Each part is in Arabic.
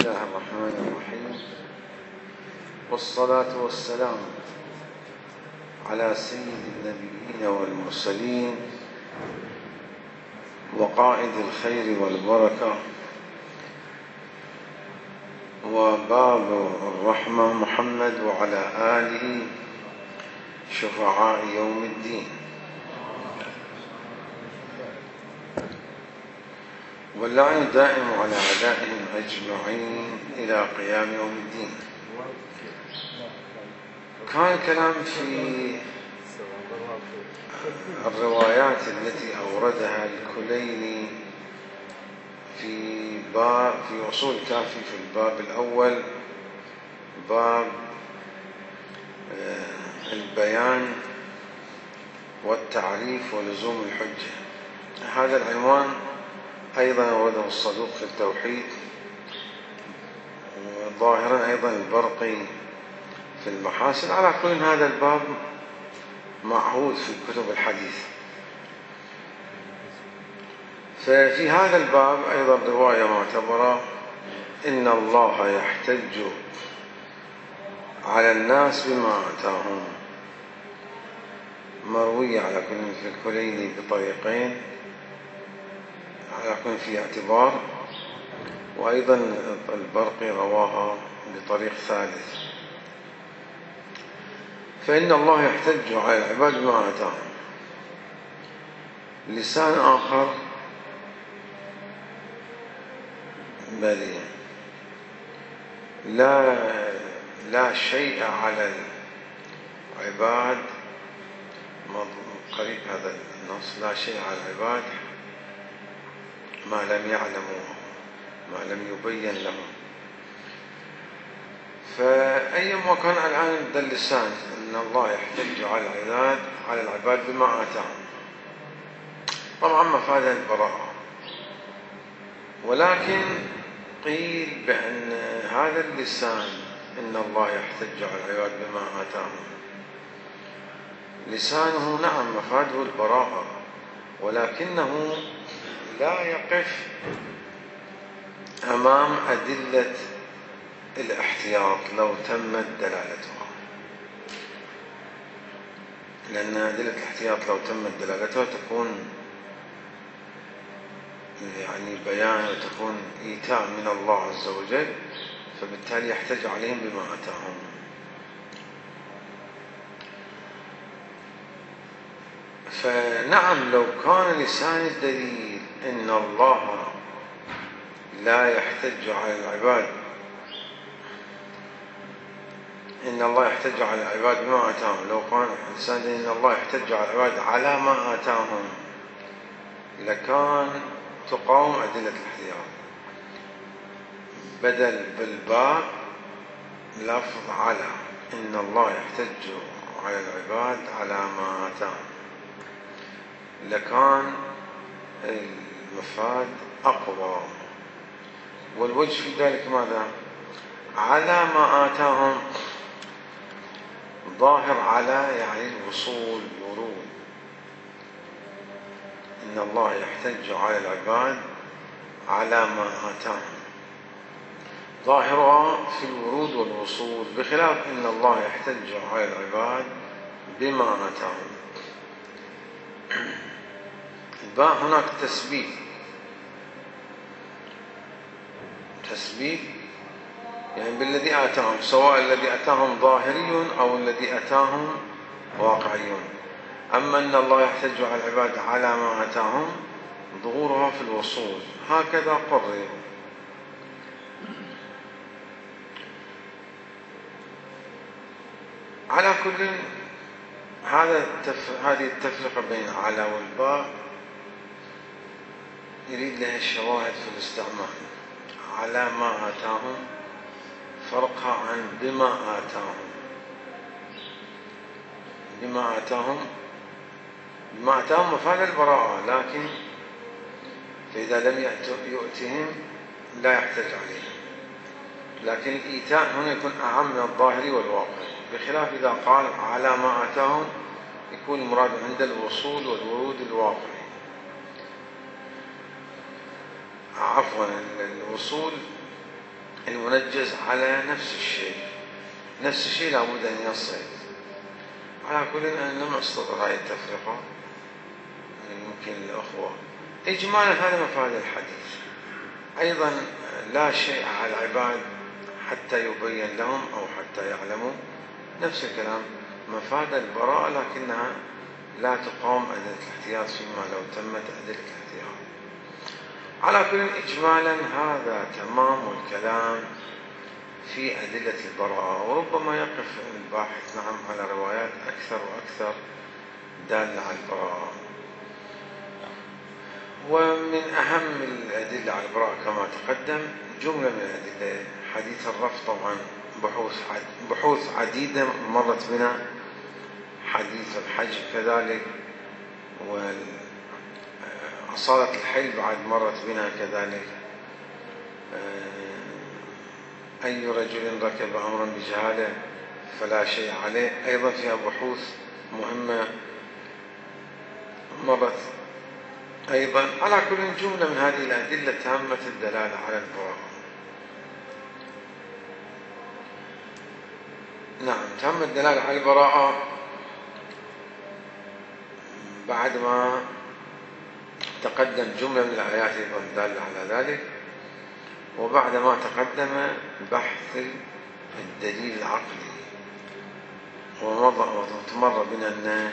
الله الرحمن الرحيم، والصلاة والسلام على سيد النبيين والمرسلين وقائد الخير والبركة وباب الرحمة محمد وعلى آله شفعاء يوم الدين، واللعن الدائم على أعدائهم أجمعين إلى قيام يوم الدين. كان الكلام في الروايات التي أوردها الكليني في أصول الكافي في الباب الأول، باب البيان والتعريف ولزوم الحجة. هذا العنوان أيضا أورده الصدوق في التوحيد، وظاهرا أيضا البرقي في المحاسن. على كل هذا الباب معهود في كتب الحديث. ففي هذا الباب أيضا رواية معتبرة: إن الله يحتج على الناس بما آتاهم، مروية على كل في الكليني بطريقين، على كل في اعتبار، وأيضا البرقي رواها بطريق ثالث. فإن الله يحتج على العباد بما آتاهم. لسان آخر: بل لا شيء على العباد، قريب هذا النص: لا شيء على العباد ما لم يعلموا، ما لم يبين لهم. فأيما كان الآن ذا اللسان إن الله يحتج على العباد بما آتاهم، طبعا مفادها البراءة، ولكن قيل بأن هذا اللسان إن الله يحتج على العباد بما آتاهم، لسانه نعم مفاده البراءة، ولكنه لا يقف أمام أدلة الاحتياط لو تمت دلالتها، لأن أدلة الاحتياط لو تمت دلالتها تكون بيان وتكون إيتاء من الله عز وجل، فبالتالي يحتج عليهم بما آتاهم. فنعم لو كان لسان الدليل إن الله لا يحتج على العباد، إن الله يحتج على العباد بما آتاهم، لو كان لسان الدليل إن الله يحتج على العباد على ما آتاهم، لكان تقاوم أدلة الاحتياط. بدل بالباب لفظ على، إن الله يحتج على العباد على ما آتاهم، لكان المفاد أقوى. والوجه في ذلك ماذا؟ على ما آتاهم ظاهر على يعني الوصول، الورود. إن الله يحتج على العباد على ما آتاهم، ظاهرها في الورود والوصول، بخلاف إن الله يحتج على العباد بما آتاهم. الباء هناك تسبيب يعني بالذي آتاهم، سواء الذي آتاهم ظاهري أو الذي آتاهم واقعي. أما أن الله يحتج على العباد على ما آتاهم ظهورها في الوصول، هكذا قرر. على كل هذه التفرقة بين على والباء يريد لها الشواهد في الاستعمال. على ما آتاهم فرقها عن بما آتاهم. بما آتاهم مفاد البراءة، لكن فإذا لم يؤتهم لا يحتج عليهم، لكن الإيتاء هنا يكون أعم من الظاهر والواقع، بخلاف إذا قال على ما آتاهم يكون المراد عند الوصول والورود الواقعي. عفوا، الوصول المنجز على نفس الشيء لابد أن يصل. على كل أن لم أستطع هذه التفرقة، يمكن الأخوة إجمالا هذا مفاد الحديث. أيضا لا شيء على العباد حتى يبين لهم أو حتى يعلموا، نفس الكلام مفاد البراءة، لكنها لا تقام أدلة الاحتياط فيما لو تمت أدلة الاحتياط. على كل إجمالا هذا تمام الكلام في أدلة البراءة، وربما يقف الباحث على روايات أكثر وأكثر دالة على البراءة. ومن أهم الأدلة على البراءة كما تقدم جملة من الأدلة حديث الرفض، طبعا بحوث عديدة مرت بنا، حديث الحج كذلك، وأصالة الحل بعد مرت بنا كذلك، أي رجل ركب أمرا بجهالة فلا شيء عليه، أيضا فيها بحوث مهمة مرت أيضا. على كل جملة من هذه الأدلة تامة الدلالة على البراءة. نعم، تامة الدلالة على البراءة بعد ما تقدم جملة من الآيات أيضا دالة على ذلك، وبعد ما تقدم بحث الدليل العقلي، ومر بنا أن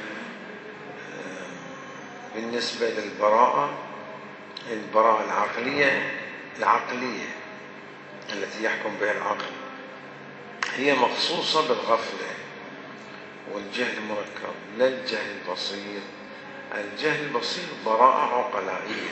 بالنسبة للبراءة، البراءة العقلية التي يحكم بها العقل هي مخصوصة بالغفلة والجهل المركب، لا الجهل البسيط. الجهل البسيط براءة عقلائية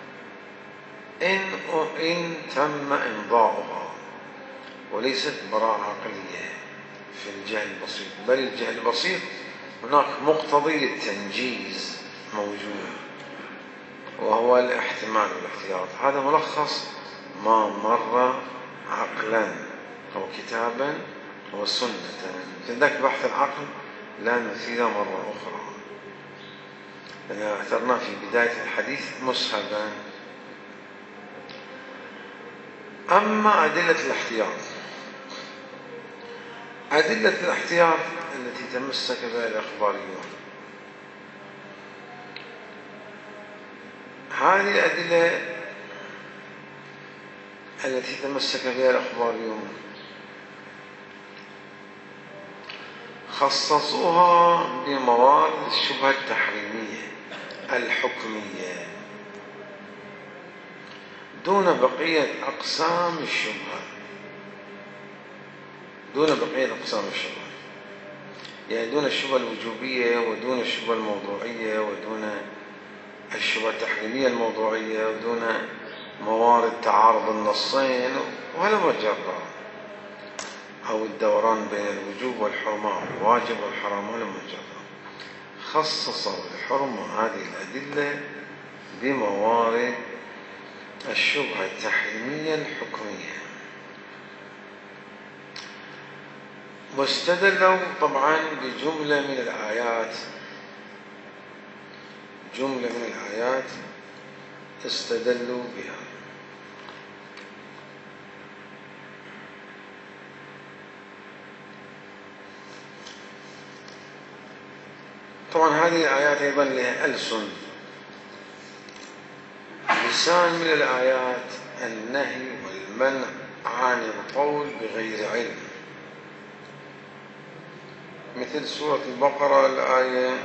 إن تم إمضاؤها، وليست براءة عقلية في الجهل البسيط، بل الجهل البسيط هناك مقتضي للتنجيز موجود، وهو الاحتمال والاحتياط. هذا ملخص ما مر عقلا أو كتابا وسنة. عندك بحث العقل لا نثير مرة أخرى، لأن أثرنا في بداية الحديث مسهبا. أما أدلة الاحتياط التي تمسك بها الأخباريون، هذه الأدلة التي تمسك بها الأخباريون خصصوها بموارد الشبهة التحريمية الحكمية دون بقية أقسام الشبهة، يعني دون الشبهة الوجوبية، ودون الشبهة الموضوعية، ودون الشبهة التحريمية الموضوعية، ودون موارد تعارض النصين وهلم جرا، أو الدوران بين الوجوب والحرمة، الواجب والحرام وهلم جرا. خصصوا الحرمة هذه الأدلة بموارد الشبهة التحريمية الحكمية، واستدلوا طبعا بجملة من الآيات استدلوا بها. طبعا هذه الآيات أيضا لها ألسن. لسان من الآيات النهي والمنع عن القول بغير علم، مثل سورة البقرة الآية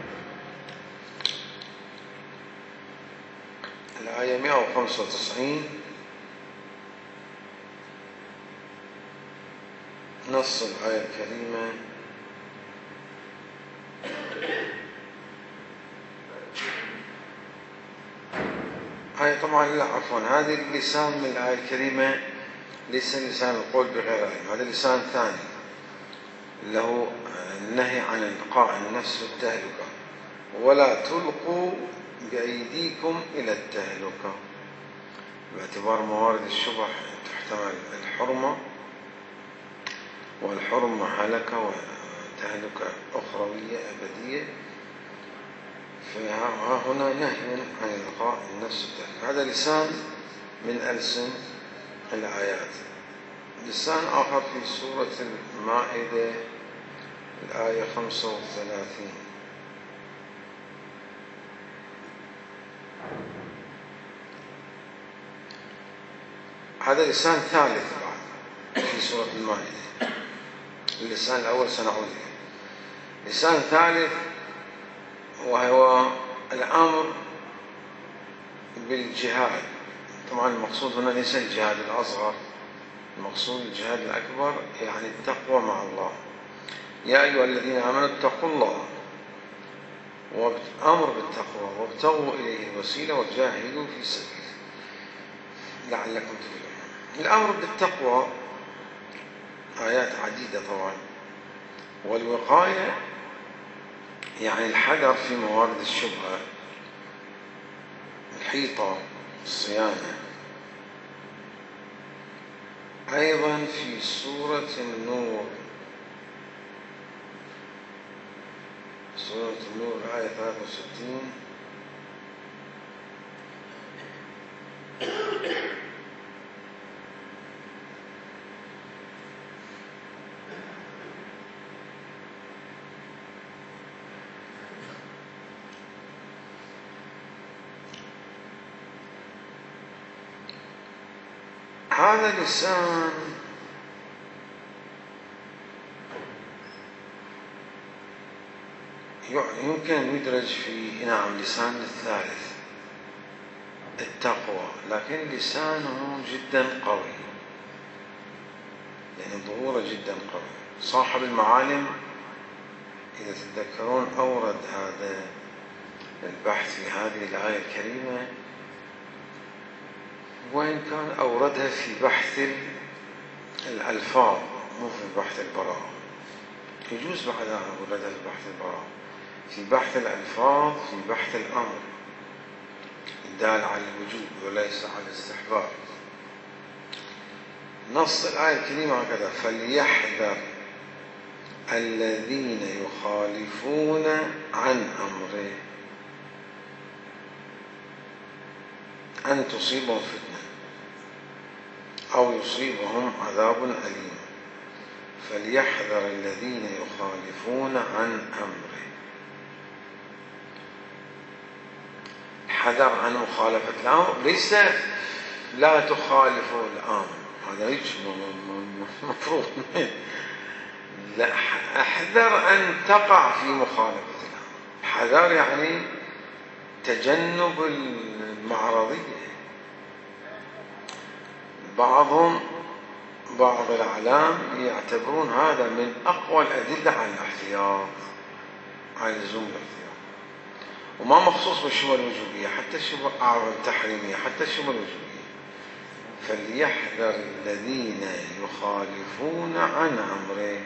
195، نص الآية الكريمة: طبعا لا عفوا، هذه اللسان من الآية الكريمة ليس لسان القول بغير علم، هذا لسان ثاني له النهي عن إلقاء النفس في التهلكة، ولا تلقوا بأيديكم إلى التهلكة، باعتبار موارد الشبه تحتمل الحرمة، والحرمة هلكة وتهلكة أخروية أبدية، فهنا نهي عن إلقاء النفس في التهلكة. هذا لسان من ألسن الآيات. لسان آخر في سورة المائدة الآية 35. هذا لسان ثالث بعد في سورة المائدة. اللسان الأول سنعود إليه. لسان ثالث وهو الأمر بالجهاد. طبعا المقصود هنا ليس الجهاد الأصغر، المقصود الجهاد الأكبر، يعني التقوى مع الله. يا أيها الذين آمنوا اتقوا الله، وأمر بالتقوى وابتغوا إليه الوسيلة وجاهدوا في سبيله لعلكم تفلحون. الأمر بالتقوى آيات عديدة طبعا، والوقاية يعني الحذر في موارد الشبهة، الحيطة، الصيانة. أيضا في سورة النور، سورة النور آية 63: هذا اللسان يمكن أن يدرج في لسان الثالث التقوى، لكن لسانه جدا قوي، يعني ظهوره جدا قوي. صاحب المعالم إذا تتذكرون أورد هذا البحث في هذه الآية الكريمة، وإن كان أوردها في بحث الألفاظ مو في بحث البراءة. يجوز بعدها أوردها في بحث البراءة، في بحث الألفاظ، في بحث الأمر الدال على الوجوب وليس على الاستحباب. نص الآية الكريمة هكذا: فليحذر الذين يخالفون عن أمره أن تصيبهم فتنة أو يصيبهم عذاب أليم. فليحذر الذين يخالفون عن أمره. حذر عن مخالفة الأمر، ليس لا تخالفوا الأمر، هذا مفروض. لا، احذر أن تقع في مخالفة الأمر. حذر يعني تجنب المعرضية. بعض الأعلام يعتبرون هذا من أقوى الأدلة على الاحتياط، على لزوم الاحتياط، وما مخصوص بالشبهة الوجوبية، حتى الشبهة التحريمية، حتى الشبهة الوجوبية. فليحذر الذين يخالفون عن أمره.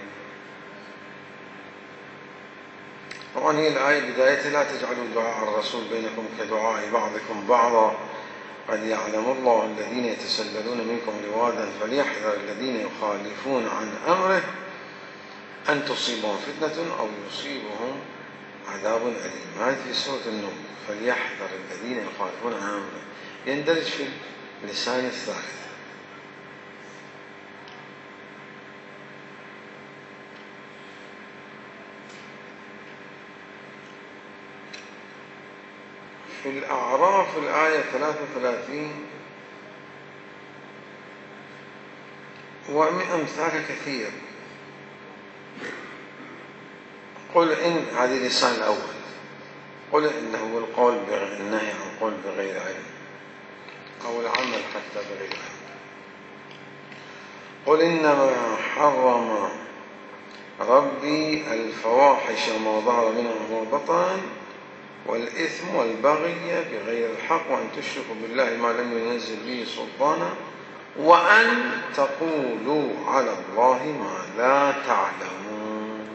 طبعا هي الآية بدايتها: لا تجعلوا دعاء الرسول بينكم كدعاء بعضكم بعضا قد يعلم الله الذين يتسللون منكم لواذا فليحذر الذين يخالفون عن أمره أن تصيبهم فتنة أو يصيبهم عذاب أليم. هذه في سورة النور. فليحذر الذين يخالفون عن أمره يندرج في اللسان الثالث. في الأعراف الآية 33 وأمثالها كثير. قل إن، هذه اللسان الأول، قل إنه القول النهي عن قول بغير علم أو العمل حتى بغير علم. قل إنما حرم ربي الفواحش ما ظهر منها وما بطن والإثم والبغي بغير الحق وأن تشركوا بالله ما لم ينزل به سلطانا وأن تقولوا على الله ما لا تعلمون.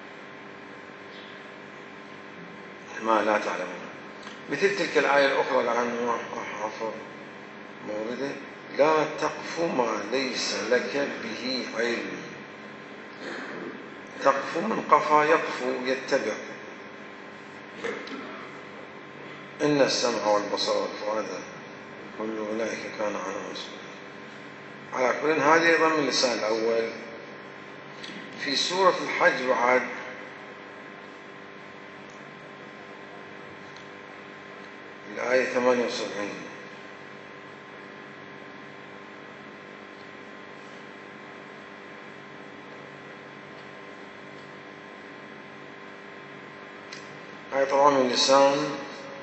ما لا تعلمون مثل تلك الآية الأخرى لعن حافظ مورده: لا تقف ما ليس لك به علم. تقف من قفا يقفو يتبع. إن السمع والبصر والفؤاد كل أولئك كان عنه مسؤولا. على كل هذه أيضا من اللسان الأول. في سورة الحج بعد الآية 78 هاي طبعا من اللسان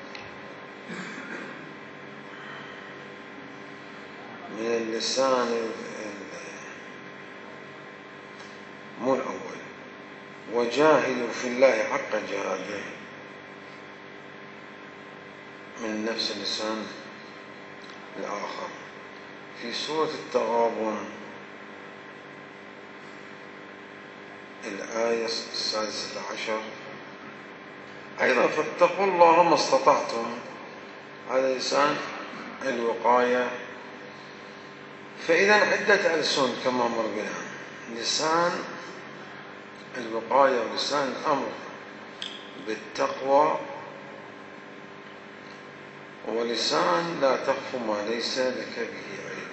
مو الأول. وجاهدوا في الله حق جهاده من نفس اللسان الآخر. في سورة التغابن الآية 16 أيضا فاتقوا الله ما استطعتم، هذا لسان الوقاية. فإذا عدة ألسن كما مر بنا، لسان الوقاية ولسان الأمر بالتقوى، ولسان لا تخف ما ليس لك به علم.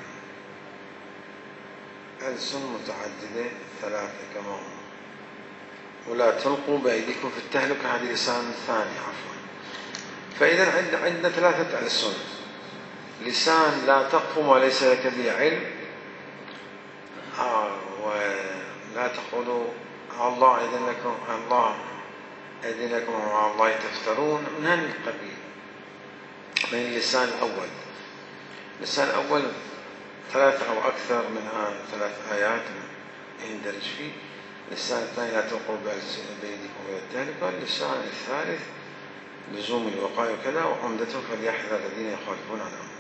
ألسن متعددة ثلاثة كما هم. ولا تلقوا بأيديكم في التهلكة، هذه لسان ثاني عفوا. فإذا عندنا ثلاثة ألسن: لسان لا تخف ما ليس لك به علم، ولا تقولوا الله أذن لكم، الله أذن لكم وعلى الله تفترون، من هذا القبيل. من اللسان الأول، اللسان الأول ثلاثة أو أكثر من ثلاث آيات يندرج فيه. اللسان الثاني لا تلقوا بأيديكم إلى التهلكة. اللسان الثالث لزوم الوقاية وكذا، وعمدته فليحذر الذين يخالفون عن أمره.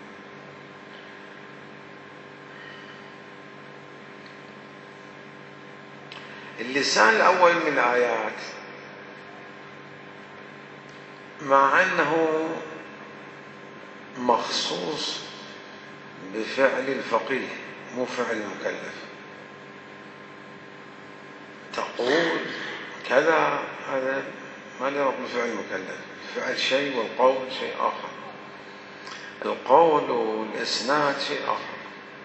اللسان الأول من الآيات مع أنه مخصوص بفعل الفقيه مو فعل المكلف، تقول كذا، هذا ما يربط بفعل المكلف، فعل شيء والقول شيء آخر، القول والإسناد شيء آخر.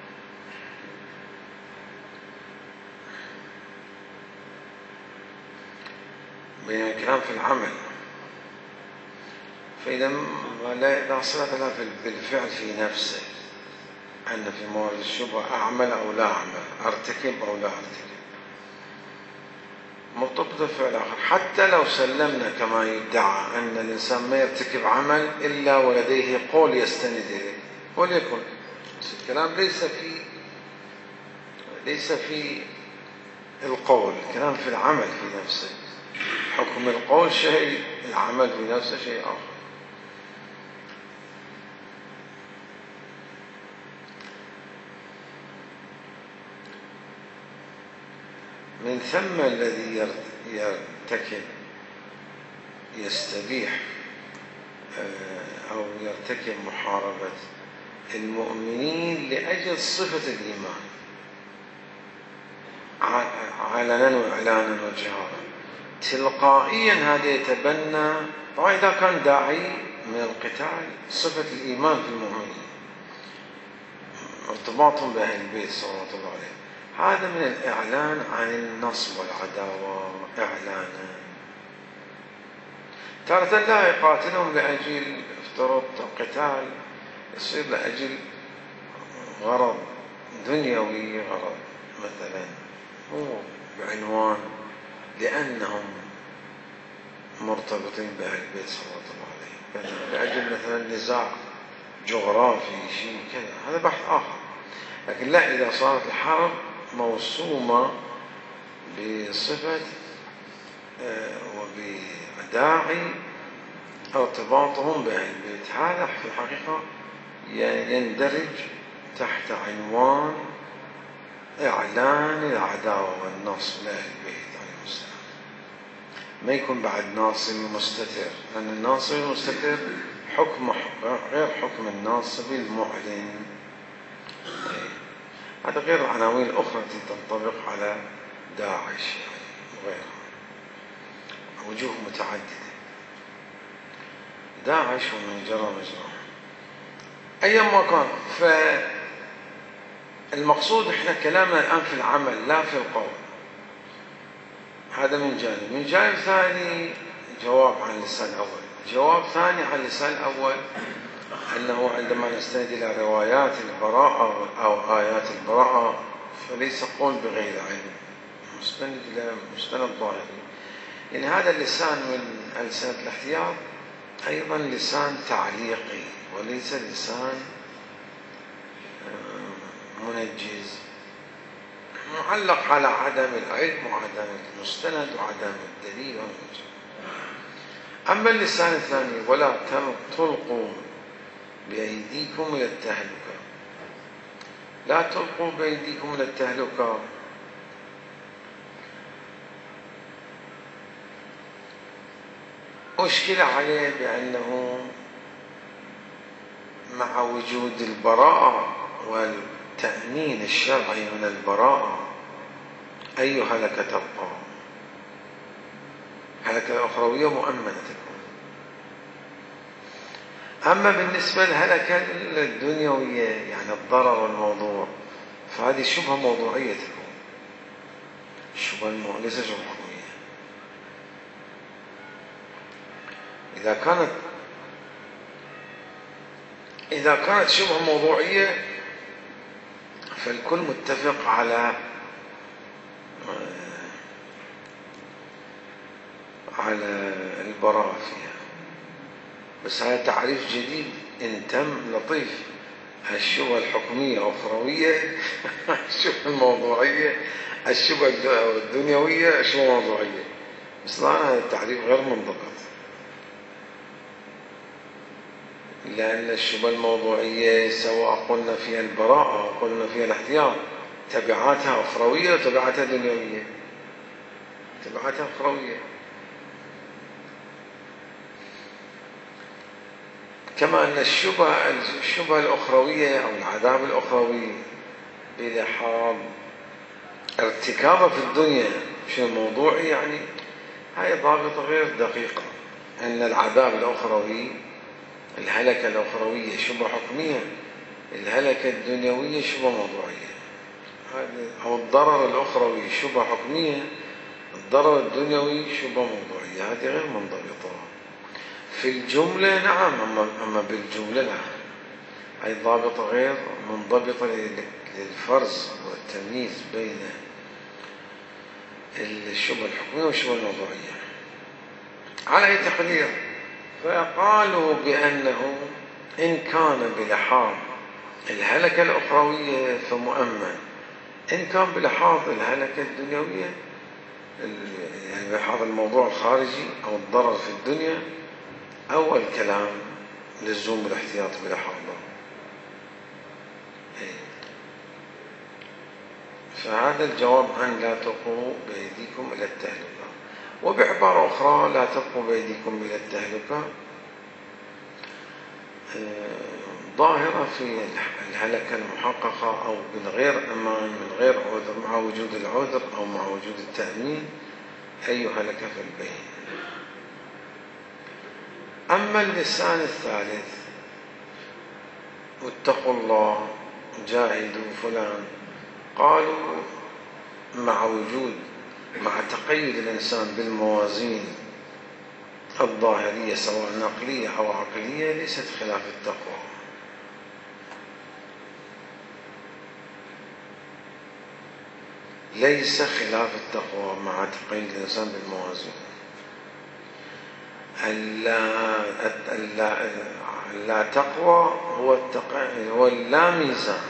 بين الكلام في العمل، فإذا لا صلة لها بالفعل في نفسه، أن في موارد الشبهة أعمل أو لا أعمل، أرتكب أو لا أرتكب، مرتبطة بفعل آخر. حتى لو سلمنا كما يدعى أن الإنسان ما يرتكب عمل إلا ولديه قول يستند إليه، وليكن الكلام ليس في القول، الكلام في العمل في نفسه. حكم القول شيء، العمل في نفسه شيء آخر. من ثم الذي يرتكب يستبيح أو يرتكب محاربة المؤمنين لأجل صفة الإيمان علنا وإعلانا وجهارا تلقائيا. هذا يتبنى طبعا إذا كان داعي من القتال صفة الإيمان في المؤمنين، ارتباطهم بأهل البيت صلى الله عليه، هذا من الإعلان عن النصب والعداوة إعلانا. تارة لا يقاتلهم لأجل افترض قتال يصير لأجل غرض دنيوي، غرض مثلا مو بعنوان لأنهم مرتبطين بأهل البيت صلى الله عليه، لأجل مثلا نزاع جغرافي شيء كذا، هذا بحث آخر. لكن لا، إذا صارت الحرب موسومة بصفة وبداعي ارتباطهم بأهل البيت، هذا في الحقيقة يندرج تحت عنوان إعلان العداوة والنصب لأهل البيت عليه السلام. ما يكون بعد ناصب مستتر، لأن الناصب المستتر حكم غير حكم الناصب المعلن. هذا غير العناوين الأخرى التي تنطبق على داعش وغيرها، وجوه متعددة. داعش ومن جرى مجرى أيما كان. المقصود احنا كلامنا الآن في العمل لا في القول. هذا من جانب. من جانب ثاني جواب عن اللسان الأول. جواب ثاني عن اللسان الأول أنه عندما نستند إلى روايات البراءة أو آيات البراءة فليس قول بغير علم، مستند إلى مستند ظاهري. يعني هذا اللسان من ألسنة الاحتياط أيضا لسان تعليقي وليس لسان منجز، معلق على عدم العلم وعدم المستند وعدم الدليل والمجد. أما اللسان الثاني ولا تلقوا بأيديكم إلى التهلكة، لا تلقوا بأيديكم إلى التهلكة، أشكل عليه بأنه مع وجود البراءة والتأمين الشرعي من البراءة أي هلكة تبقى؟ هلكة أخروية مؤمنة تكون. أما بالنسبة للهلكة الدنيوية يعني الضرر والموضوع فهذه شبهة موضوعية تكون، ليس شبهة حكمية. إذا كانت شبهة موضوعية فالكل متفق على البراءة فيها، بس هذا تعريف جديد إن تم لطيف. الشبهة الحكمية أخروية، الشبهة الموضوعية، الشبهة الدنيوية شبهة موضوعية، بس هذا التعريف غير منضبط، لأن الشبهة الموضوعية سواء قلنا فيها البراءة أو قلنا فيها الاحتياط تبعاتها أخروية وتبعاتها دنيوية، تبعاتها أخروية. كما أن الشبهة الأخروية أو العذاب الأخروي بلحاظ ارتكابه في الدنيا شيء موضوعي، يعني هاي ضابطة غير دقيقة. أن العذاب الأخروي الهلكة الأخروية شبهة حكمية، الهلكة الدنيوية شبهة موضوعية. أو الضرر الأخروي شبهة حكمية، الضرر الدنيوي شبهة موضوعية، هذه غير منضبطة. في الجملة نعم، أما بالجملة لا، هي ضابطة غير منضبطة للفرز والتمييز بين الشبهة الحكمية والشبهة الموضوعية. على أي تقدير فقالوا بأنه إن كان بلحاظ الهلكة الأخروية فمؤمن، إن كان بلحاظ الهلكة الدنيوية يعني بلحاظ الموضوع الخارجي أو الضرر في الدنيا أول كلام لزوم الاحتياط بلحاظه. فهذا الجواب عن لا تلقوا بأيديكم إلى التهلكة. وبعبارة أخرى لا تلقوا بأيديكم إلى التهلكة ظاهرة في الهلكة المحققة أو من غير أمان من غير عذر، مع وجود العذر أو مع وجود التأمين أي هلكة في البين. أما اللسان الثالث واتقوا الله جاهدوا فلان، قالوا مع تقيد الإنسان بالموازين الظاهرية سواء نقلية أو عقلية ليست خلاف التقوى. ليس خلاف التقوى مع تقيد الإنسان بالموازين. اللا تقوى هو اللا ميزان.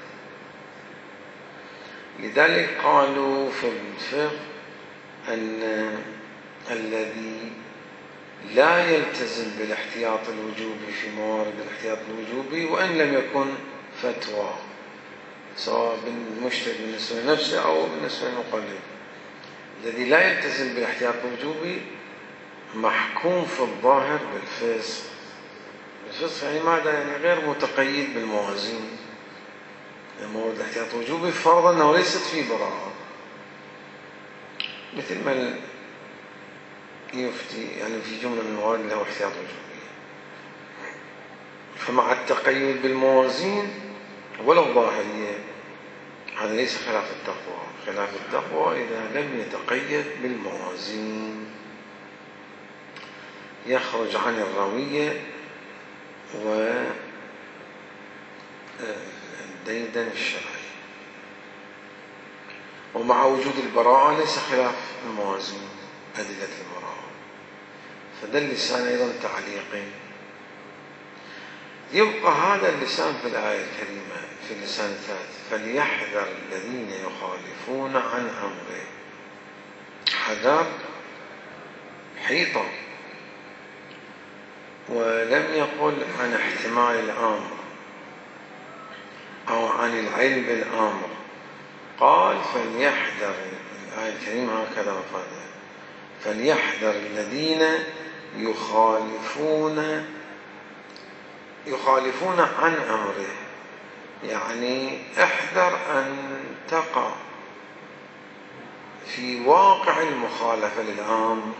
لذلك قالوا في الفقه أن الذي لا يلتزم بالاحتياط الوجوبي في موارد الاحتياط الوجوبي وإن لم يكن فتوى، سواء بالمجتهد بالنسبة لنفسه أو بالنسبة للمقلد، الذي لا يلتزم بالاحتياط الوجوبي محكوم في الظاهر بالفسق. الفسق يعني ماذا؟ يعني غير متقيد بالموازين موارد الاحتياط الوجوبي، فرضا أنه ليست فيه براءة، مثل ما يفتي يعني في جملة من الموارد له احتياط وجوبي. فمع التقيد بالموازين ولو ظاهرية هذا ليس خلاف التقوى. خلاف التقوى إذا لم يتقيد بالموازين، يخرج عن الروية والديدن الشرعي. ومع وجود البراءة ليس خلاف الموازين أدلة البراءة، فده اللسان أيضا تعليقي. يبقى هذا اللسان في الآية الكريمة في اللسان الثالث: فليحذر الذين يخالفون عن أمره. حذر حيطة، ولم يقل عن احتمال الأمر أو عن العلم بالأمر، قال فليحذر. الآية الكريمة هكذا مفادها: فليحذر الذين يخالفون عن أمره، يعني احذر أن تقع في واقع المخالفة للأمر،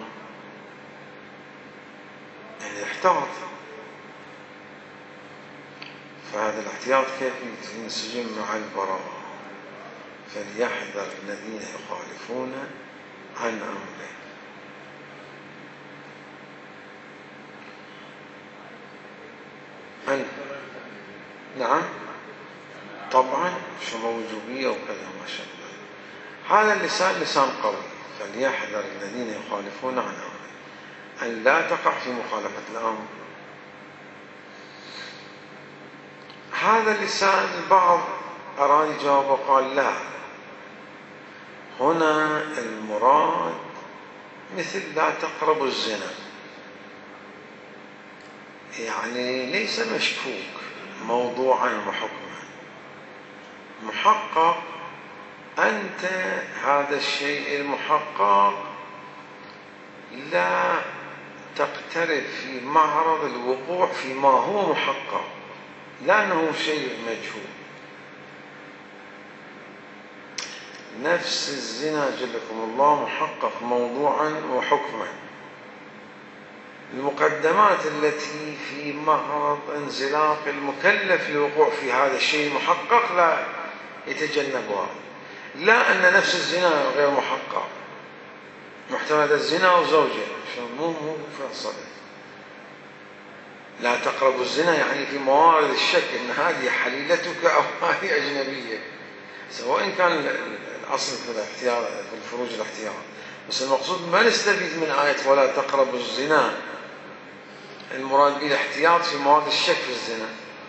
يعني احتاط. فهذا الاحتياط كيف ينسجم مع البراءة؟ فليحذر الذين يخالفون عن أمره. نعم طبعا، شو وجوبية وكذا ما شاء الله. هذا اللسان لسان قوي: فليحذر الذين يخالفون عن أمره، أن لا تقع في مخالفة الأمر. هذا اللسان البعض أراد يجاوب وقال لا، هنا المراد مثل لا تقربوا الزنا، يعني ليس مشكوك موضوعا وحكما، محقق. أنت هذا الشيء المحقق لا تقترب في معرض الوقوع فيما هو محقق، لأنه شيء مجهول. نفس الزنا جلكم الله محقق موضوعا وحكما، المقدمات التي في معرض انزلاق المكلف للوقوع في هذا الشيء المحقق لا يتجنبها. لا أن نفس الزنا غير محقق، محتمل الزنا وزوجه، مو فاصل. لا تقربوا الزنا يعني في موارد الشك ان هذه حليلتك او هذه اجنبيه، سواء كان الاصل في الاحتياط في الفروج الاحتياط، بس المقصود ما نستفيد من آية ولا تقربوا الزنا المراد به الاحتياط في موارد الشك في الزنا.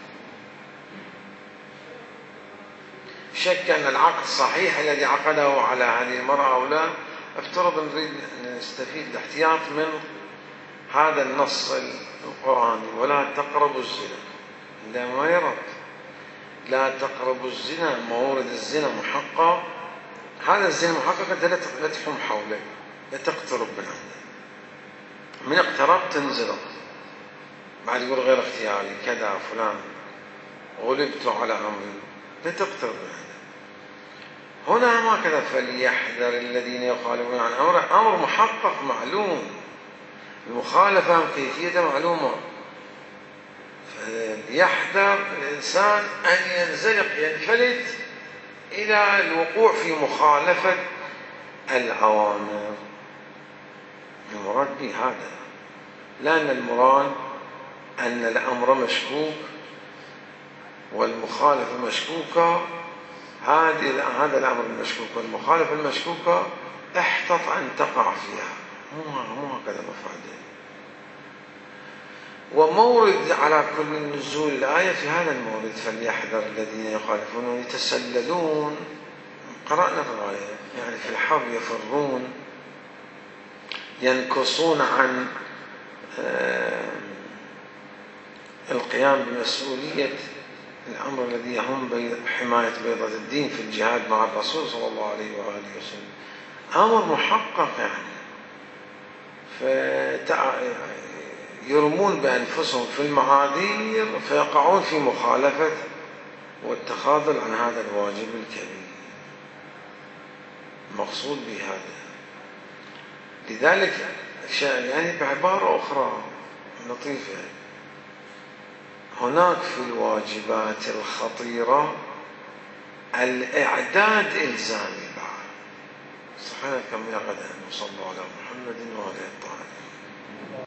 شك أن العقد صحيح الذي عقده على هذه المرأة أو لا، افترض نريد نستفيد الاحتياط من هذا النص القرآني: ولا تقربوا الزنا. لا، ما يرد. لا تقربوا الزنا، مورد الزنا محقق، هذا الزنا محقق، أنت لا تحوم حوله، لا تقترب من عنده. من اقتربت تنزلق، بعد يقول غير اختياري كذا فلان غلبت على أمري، لا تقترب من عنده. هنا ما كذا: فليحذر الذين يخالفون عن أمره، أمر محقق معلوم، المخالفة كيفية معلومة. فليحذر الإنسان أن ينزلق ينفلت إلى الوقوع في مخالفة الأوامر. المراد به هذا، لأن المراد أن الأمر مشكوك والمخالفة مشكوكة، هذا الأمر المشكوك والمخالفة المشكوكة احتط أن تقع فيها، مو هكذا مفعول. ومورد على كل نزول الآية في هذا المورد: فليحذر الذين يخالفون ويتسللون. قرأنا في الآية يعني في الحرب يفرون، ينكصون عن القيام بمسؤولية الأمر الذي يهم بحماية بيضة الدين في الجهاد مع الرسول صلى الله عليه وآله وسلم. أمر محقق يعني، يرمون بأنفسهم في المعاذير فيقعون في مخالفة والتخاذل عن هذا الواجب الكبير. المقصود بهذا لذلك يعني بعبارة أخرى لطيفة: هناك في الواجبات الخطيرة الإعداد إلزامي بعد. سبحانك اللهم وبحمدك، وصلى الله على محمد وعلى آله الطاهرين.